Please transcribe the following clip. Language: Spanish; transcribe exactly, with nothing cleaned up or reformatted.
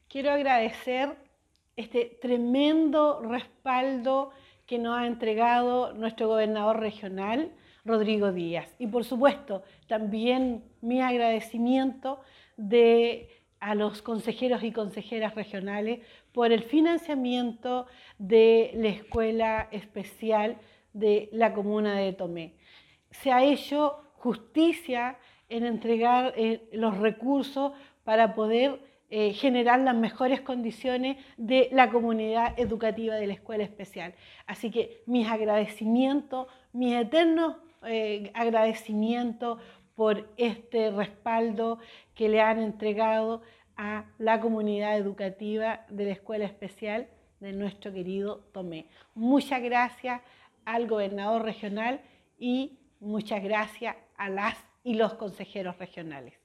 quiero agradecer este tremendo respaldo que nos ha entregado nuestro gobernador regional, Rodrigo Díaz. Y por supuesto, también mi agradecimiento de, a los consejeros y consejeras regionales por el financiamiento de la Escuela Especial de la Comuna de Tomé. Se ha hecho justicia en entregar eh, los recursos para poder eh, generar las mejores condiciones de la comunidad educativa de la Escuela Especial. Así que mis agradecimientos, mis eternos eh, agradecimientos por este respaldo que le han entregado a la comunidad educativa de la Escuela Especial de nuestro querido Tomé. Muchas gracias al gobernador regional y muchas gracias a las y los consejeros regionales.